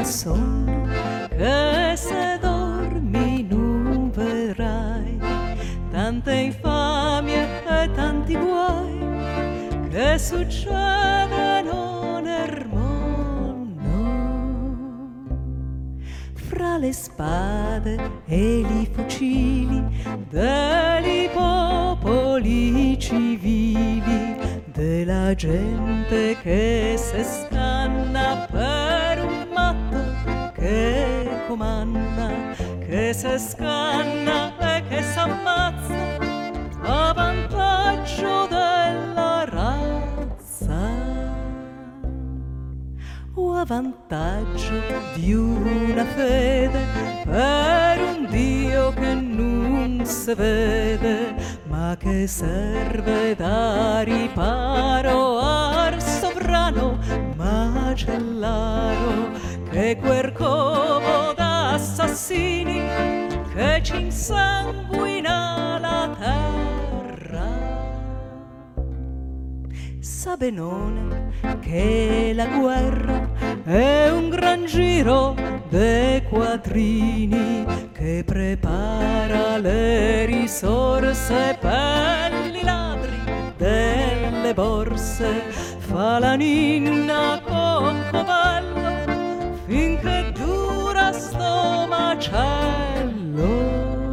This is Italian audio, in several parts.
sonno che se dormi non vedrai tante infamie e tanti guai che succedono nel mondo. Fra le spade e i fucili dei popoli civili, della gente che si scanna per un matto che comanda, che si scanna e che s'ammazza a vantaggio della razza o a vantaggio di una fede per un Dio che non si vede, ma che serve da riparo al sovrano macellaro che quel covo d'assassini che ci insanguina la terra. Sa benone che la guerra è un gran giro dei quattrini che prepara le risorse per i ladri delle borse, fa la ninna con covello finché dura sto macello.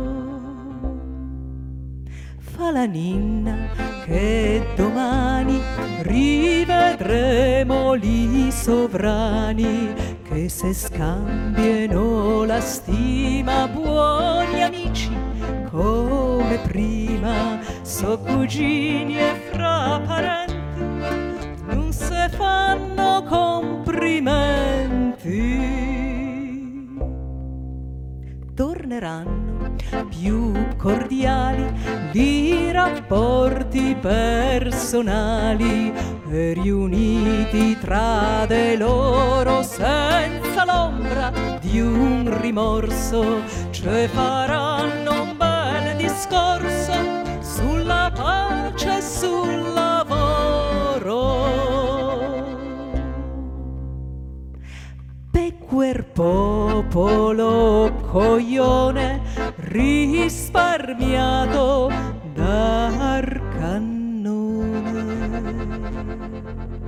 Fa la ninna che domani rivedremo li sovrani che se scambiano la stima, buoni amici come prima, so cugini e fra parenti non se fanno complimenti. Torneranno più cordiali i rapporti personali e riuniti tra de loro senza l'ombra di un rimorso, cioè faranno un bel discorso sulla pace e sul lavoro. Per quel popolo coglione risparmiato dal cannone.